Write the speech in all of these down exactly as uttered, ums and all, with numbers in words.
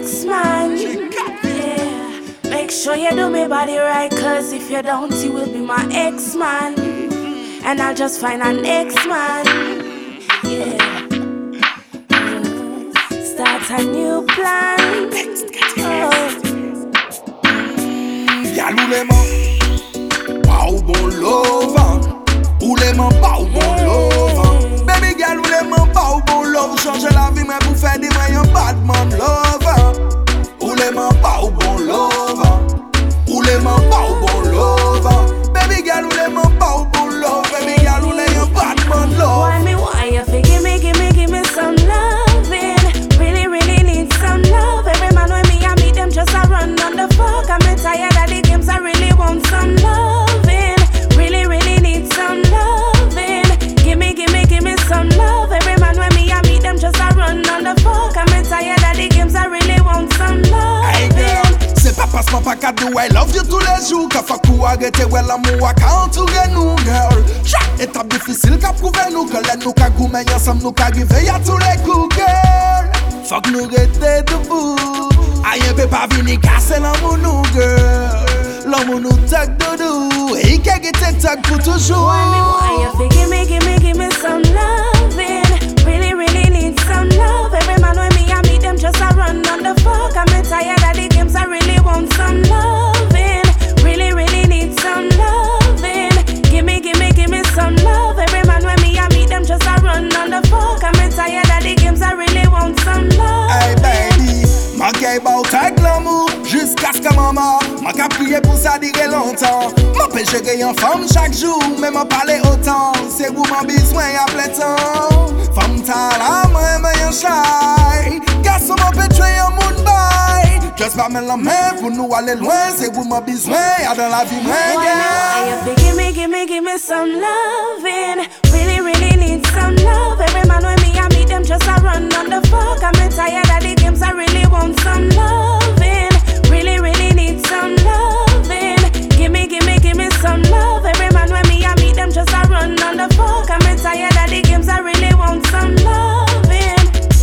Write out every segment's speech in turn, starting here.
X-Man. Yeah. Make sure you do me body right, cause if you don't, you will be my X-Man. And I'll just find an X-Man. Yeah. Mm. Start a new plan. Oh. Y'a l'oulément, pas au bon love. Oulément, pas au bon love. Baby girl, oulément, pas au bon love. Changer la vie, mais pour faire des moyens, bad man love. Oulément, pas au bon love. Oulément, pas au bon love. Baby girl, oulément, pas au bon love. Baby girl, oulément, bad man love. Why me, why you fi give me, give me, give me some loving? Really, really need some love. Every man with me, I meet them just a run on the fuck. I'm tired of the games, I really want some loving. Really, really need some loving. Give me, give me, give me some love. Every man with me, I meet them just a run on the fuck. I'm tired of the games, I really want some loving. Hey girl, c'est pas parce qu'on pas qu'à do I love you tous les jours qu'à faire coup arrêter ouais l'amour à qu'entourer nous girl. Chaque étape difficile qu'à prouver nous que l'aide nous qu'à goumer ensemble nous qu'à arriver à tous les coups girl. Faut que nous rester debout. Aïe peut pas venir casser l'amour nous girl. L'amour nous tag doudou. Et qu'il y ait tag pour toujours. Why me, why you fi give me, give me, give me some loving? Really, really need some love. Every man with me, I meet them just a run on the fuck. I'm tired of the games, I really want some loving. Really, really need some loving. Give me, give me, give me some love. Every man with me, I meet them just a run on the fuck. I'm tired of the games, I really want some love. Hey baby, ma gay bout avec l'amour jusqu'à ce que maman m'a qu'à prier pour ça durer longtemps. M'a peut gérer en femme chaque jour, mais m'a parler autant. C'est où m'a besoin à plein temps. Femme ta la main, mais y'en shy. Garçon m'a peut tuer un monde bye. Just pas mettre la main pour nous aller loin. C'est où m'a besoin à dans la vie, Why me, why you fi give me, give me, give me some loving? Really, really need some love. Every man with me, I meet them just a run on the fuck. I'm tired of the games, I really want some loving. Really, really need some loving. Give me, give me, give me some love. Every man with me, I meet them just a run on the fuck. I'm tired of the games, I really want some loving.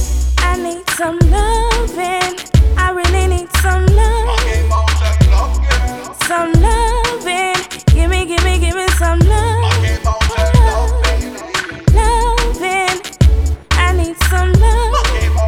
I need some loving. I really need some love. Some loving. Give me, give me, give me some love. Loving. I need some love.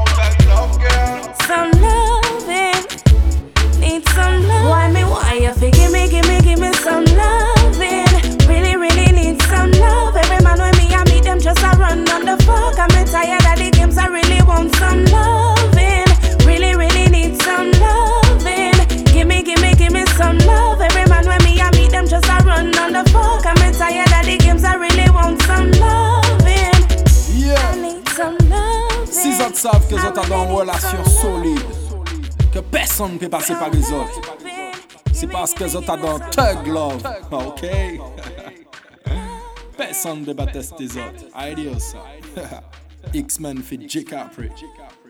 Some loving. Need some love. Why me, why you fi give me, give me, give me some loving? Really, really need some love. Every man with me, I meet them just a run on the fuck. I'm tired of the games, I really want some loving. Really, really need some loving. Give me, give me, give me some love. Every man with me, I meet them just a run on the fuck. I'm tired of the games, I really want some loving. Yeah. I need some loving. Si autres savent que vous êtes dans une relation solide, que personne ne peut passer par les autres, c'est parce que vous êtes dans Thug Love, ok? Personne ne peut pas tester les autres. Adios. X-Men fait J. Capri.